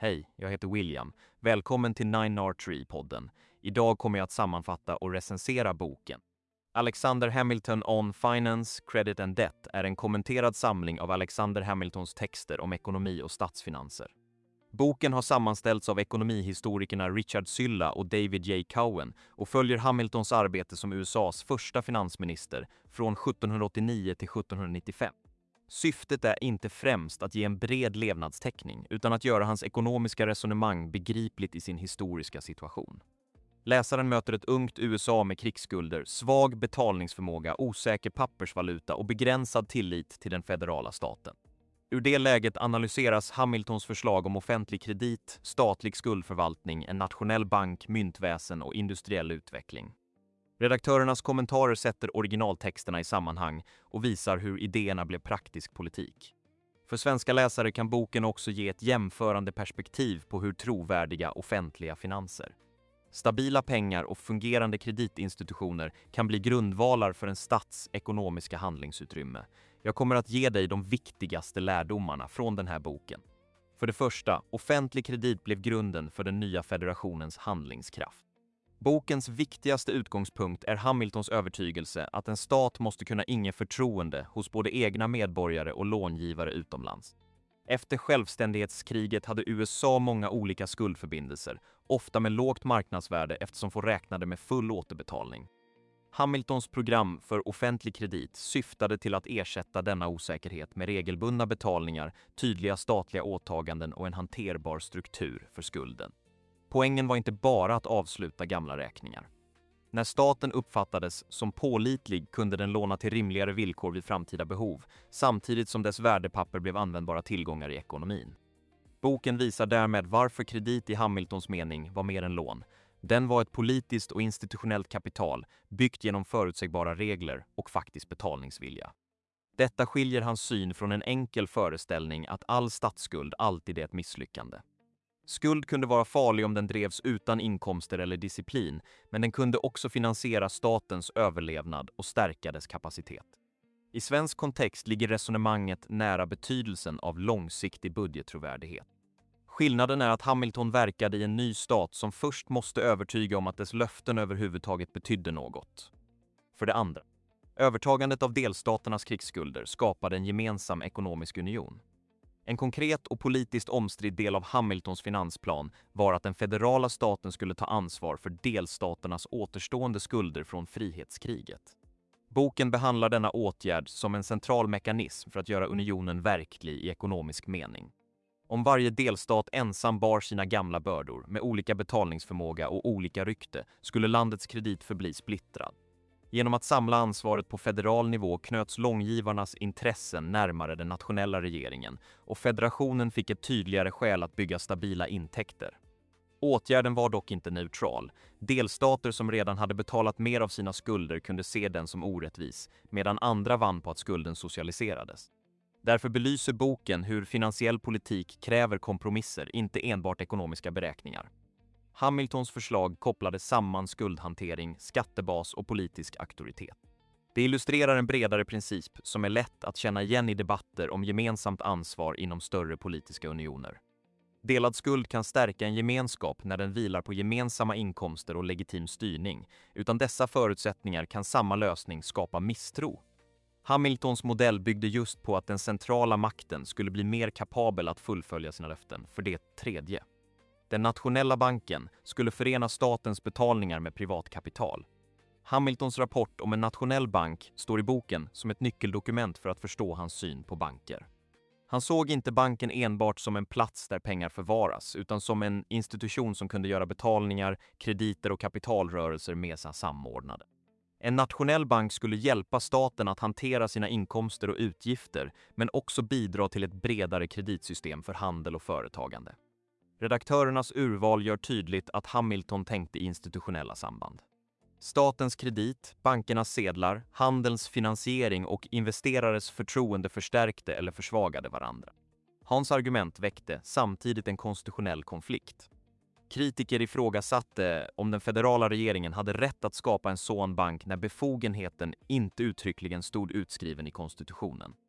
Hej, jag heter William. Välkommen till 9R3-podden. Idag kommer jag att sammanfatta och recensera boken. Alexander Hamilton on Finance, Credit and Debt är en kommenterad samling av Alexander Hamiltons texter om ekonomi och statsfinanser. Boken har sammanställts av ekonomihistorikerna Richard Sylla och David J. Cowen och följer Hamiltons arbete som USAs första finansminister från 1789 till 1795. Syftet är inte främst att ge en bred levnadstäckning utan att göra hans ekonomiska resonemang begripligt i sin historiska situation. Läsaren möter ett ungt USA med krigsskulder, svag betalningsförmåga, osäker pappersvaluta och begränsad tillit till den federala staten. Ur det läget analyseras Hamiltons förslag om offentlig kredit, statlig skuldförvaltning, en nationell bank, myntväsen och industriell utveckling. Redaktörernas kommentarer sätter originaltexterna i sammanhang och visar hur idéerna blev praktisk politik. För svenska läsare kan boken också ge ett jämförande perspektiv på hur trovärdiga offentliga finanser. Stabila pengar och fungerande kreditinstitutioner kan bli grundvalar för en stats ekonomiska handlingsutrymme. Jag kommer att ge dig de viktigaste lärdomarna från den här boken. För det första, offentlig kredit blev grunden för den nya federationens handlingskraft. Bokens viktigaste utgångspunkt är Hamiltons övertygelse att en stat måste kunna inge förtroende hos både egna medborgare och långivare utomlands. Efter självständighetskriget hade USA många olika skuldförbindelser, ofta med lågt marknadsvärde eftersom de räknade med full återbetalning. Hamiltons program för offentlig kredit syftade till att ersätta denna osäkerhet med regelbundna betalningar, tydliga statliga åtaganden och en hanterbar struktur för skulden. Poängen var inte bara att avsluta gamla räkningar. När staten uppfattades som pålitlig kunde den låna till rimligare villkor vid framtida behov, samtidigt som dess värdepapper blev användbara tillgångar i ekonomin. Boken visar därmed varför kredit i Hamiltons mening var mer än lån. Den var ett politiskt och institutionellt kapital, byggt genom förutsägbara regler och faktisk betalningsvilja. Detta skiljer hans syn från en enkel föreställning att all statsskuld alltid är ett misslyckande. Skuld kunde vara farlig om den drevs utan inkomster eller disciplin, men den kunde också finansiera statens överlevnad och stärka dess kapacitet. I svensk kontext ligger resonemanget nära betydelsen av långsiktig budgettrovärdighet. Skillnaden är att Hamilton verkade i en ny stat som först måste övertyga om att dess löften överhuvudtaget betydde något. För det andra, övertagandet av delstaternas krigsskulder skapade en gemensam ekonomisk union. En konkret och politiskt omstridd del av Hamiltons finansplan var att den federala staten skulle ta ansvar för delstaternas återstående skulder från frihetskriget. Boken behandlar denna åtgärd som en central mekanism för att göra unionen verklig i ekonomisk mening. Om varje delstat ensam bar sina gamla bördor med olika betalningsförmåga och olika rykte skulle landets kredit förbli splittrad. Genom att samla ansvaret på federal nivå knöts långivarnas intressen närmare den nationella regeringen och federationen fick ett tydligare skäl att bygga stabila intäkter. Åtgärden var dock inte neutral. Delstater som redan hade betalat mer av sina skulder kunde se den som orättvis, medan andra vann på att skulden socialiserades. Därför belyser boken hur finansiell politik kräver kompromisser, inte enbart ekonomiska beräkningar. Hamiltons förslag kopplade samman skuldhantering, skattebas och politisk auktoritet. Det illustrerar en bredare princip som är lätt att känna igen i debatter om gemensamt ansvar inom större politiska unioner. Delad skuld kan stärka en gemenskap när den vilar på gemensamma inkomster och legitim styrning. Utan dessa förutsättningar kan samma lösning skapa misstro. Hamiltons modell byggde just på att den centrala makten skulle bli mer kapabel att fullfölja sina löften. För det tredje, den nationella banken skulle förena statens betalningar med privat kapital. Hamiltons rapport om en nationell bank står i boken som ett nyckeldokument för att förstå hans syn på banker. Han såg inte banken enbart som en plats där pengar förvaras, utan som en institution som kunde göra betalningar, krediter och kapitalrörelser med sig samordnade. En nationell bank skulle hjälpa staten att hantera sina inkomster och utgifter, men också bidra till ett bredare kreditsystem för handel och företagande. Redaktörernas urval gör tydligt att Hamilton tänkte i institutionella samband. Statens kredit, bankernas sedlar, handelns finansiering och investerares förtroende förstärkte eller försvagade varandra. Hans argument väckte samtidigt en konstitutionell konflikt. Kritiker ifrågasatte om den federala regeringen hade rätt att skapa en sådan bank när befogenheten inte uttryckligen stod utskriven i konstitutionen.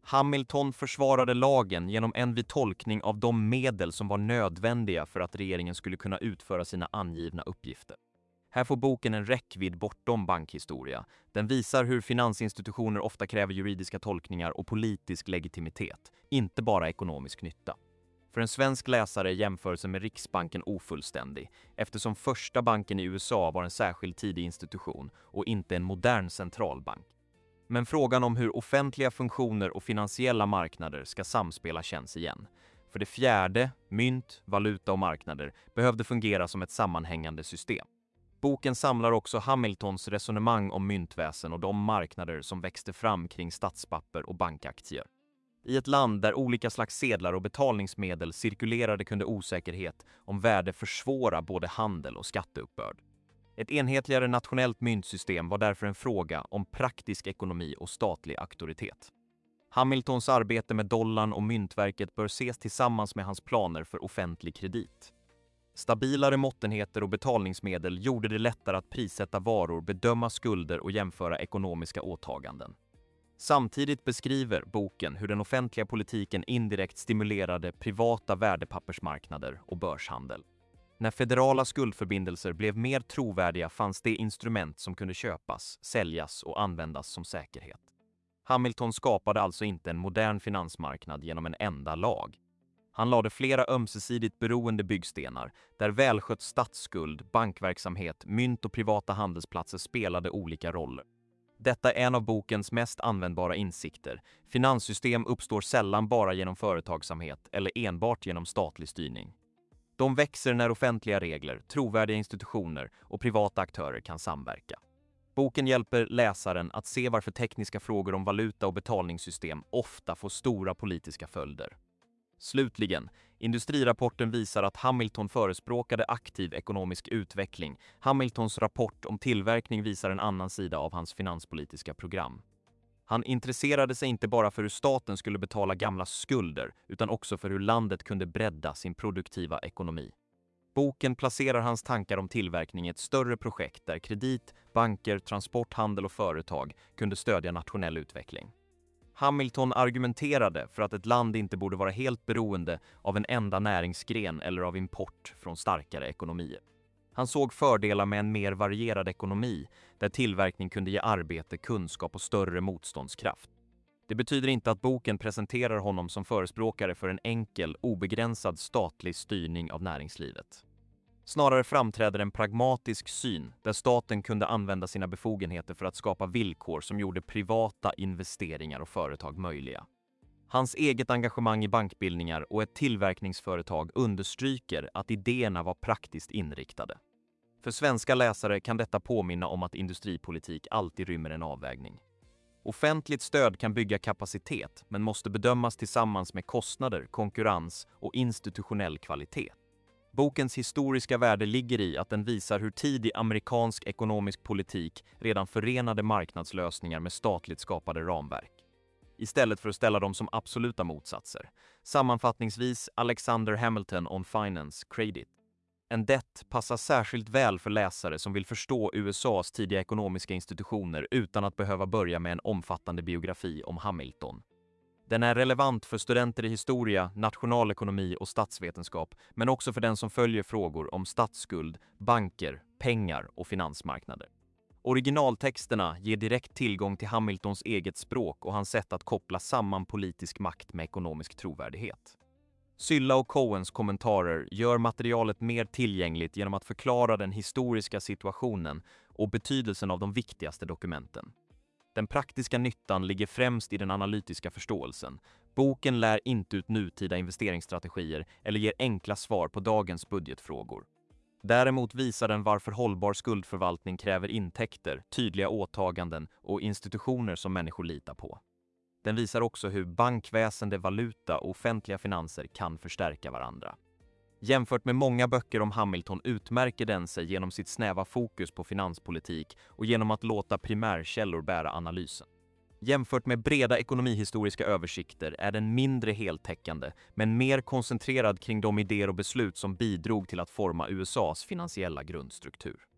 Hamilton försvarade lagen genom en vid tolkning av de medel som var nödvändiga för att regeringen skulle kunna utföra sina angivna uppgifter. Här får boken en räckvidd bortom bankhistoria. Den visar hur finansinstitutioner ofta kräver juridiska tolkningar och politisk legitimitet, inte bara ekonomisk nytta. För en svensk läsare är jämförelsen med Riksbanken ofullständig, eftersom första banken i USA var en särskild tidig institution och inte en modern centralbank. Men frågan om hur offentliga funktioner och finansiella marknader ska samspela känns igen. För det fjärde, mynt, valuta och marknader behövde fungera som ett sammanhängande system. Boken samlar också Hamiltons resonemang om myntväsen och de marknader som växte fram kring statspapper och bankaktier. I ett land där olika slags sedlar och betalningsmedel cirkulerade kunde osäkerhet om värde försvåra både handel och skatteuppbörd. Ett enhetligare nationellt myntsystem var därför en fråga om praktisk ekonomi och statlig auktoritet. Hamiltons arbete med dollarn och myntverket bör ses tillsammans med hans planer för offentlig kredit. Stabilare måttenheter och betalningsmedel gjorde det lättare att prissätta varor, bedöma skulder och jämföra ekonomiska åtaganden. Samtidigt beskriver boken hur den offentliga politiken indirekt stimulerade privata värdepappersmarknader och börshandel. När federala skuldförbindelser blev mer trovärdiga fanns det instrument som kunde köpas, säljas och användas som säkerhet. Hamilton skapade alltså inte en modern finansmarknad genom en enda lag. Han lade flera ömsesidigt beroende byggstenar där välskött statsskuld, bankverksamhet, mynt och privata handelsplatser spelade olika roller. Detta är en av bokens mest användbara insikter. Finanssystem uppstår sällan bara genom företagsamhet eller enbart genom statlig styrning. De växer när offentliga regler, trovärdiga institutioner och privata aktörer kan samverka. Boken hjälper läsaren att se varför tekniska frågor om valuta och betalningssystem ofta får stora politiska följder. Slutligen, industrirapporten visar att Hamilton förespråkade aktiv ekonomisk utveckling. Hamiltons rapport om tillverkning visar en annan sida av hans finanspolitiska program. Han intresserade sig inte bara för hur staten skulle betala gamla skulder, utan också för hur landet kunde bredda sin produktiva ekonomi. Boken placerar hans tankar om tillverkning i ett större projekt där kredit, banker, transport, handel och företag kunde stödja nationell utveckling. Hamilton argumenterade för att ett land inte borde vara helt beroende av en enda näringsgren eller av import från starkare ekonomier. Han såg fördelar med en mer varierad ekonomi där tillverkning kunde ge arbete, kunskap och större motståndskraft. Det betyder inte att boken presenterar honom som förespråkare för en enkel, obegränsad statlig styrning av näringslivet. Snarare framträder en pragmatisk syn där staten kunde använda sina befogenheter för att skapa villkor som gjorde privata investeringar och företag möjliga. Hans eget engagemang i bankbildningar och ett tillverkningsföretag understryker att idéerna var praktiskt inriktade. För svenska läsare kan detta påminna om att industripolitik alltid rymmer en avvägning. Offentligt stöd kan bygga kapacitet men måste bedömas tillsammans med kostnader, konkurrens och institutionell kvalitet. Bokens historiska värde ligger i att den visar hur tidig amerikansk ekonomisk politik redan förenade marknadslösningar med statligt skapade ramverk, istället för att ställa dem som absoluta motsatser. Sammanfattningsvis, Alexander Hamilton on Finance, Credit and Debt passar särskilt väl för läsare som vill förstå USAs tidiga ekonomiska institutioner utan att behöva börja med en omfattande biografi om Hamilton. Den är relevant för studenter i historia, nationalekonomi och statsvetenskap, men också för den som följer frågor om statsskuld, banker, pengar och finansmarknader. Originaltexterna ger direkt tillgång till Hamiltons eget språk och hans sätt att koppla samman politisk makt med ekonomisk trovärdighet. Sylla och Cohens kommentarer gör materialet mer tillgängligt genom att förklara den historiska situationen och betydelsen av de viktigaste dokumenten. Den praktiska nyttan ligger främst i den analytiska förståelsen. Boken lär inte ut nutida investeringsstrategier eller ger enkla svar på dagens budgetfrågor. Däremot visar den varför hållbar skuldförvaltning kräver intäkter, tydliga åtaganden och institutioner som människor litar på. Den visar också hur bankväsende, valuta och offentliga finanser kan förstärka varandra. Jämfört med många böcker om Hamilton utmärker den sig genom sitt snäva fokus på finanspolitik och genom att låta primärkällor bära analysen. Jämfört med breda ekonomihistoriska översikter är den mindre heltäckande, men mer koncentrerad kring de idéer och beslut som bidrog till att forma USAs finansiella grundstruktur.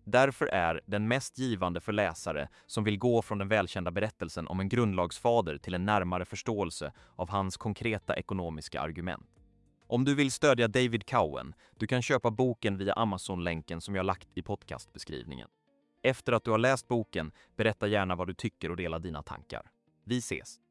Därför är den mest givande för läsare som vill gå från den välkända berättelsen om en grundlagsfader till en närmare förståelse av hans konkreta ekonomiska argument. Om du vill stödja David Cowen, du kan köpa boken via Amazon-länken som jag lagt i podcastbeskrivningen. Efter att du har läst boken, berätta gärna vad du tycker och dela dina tankar. Vi ses!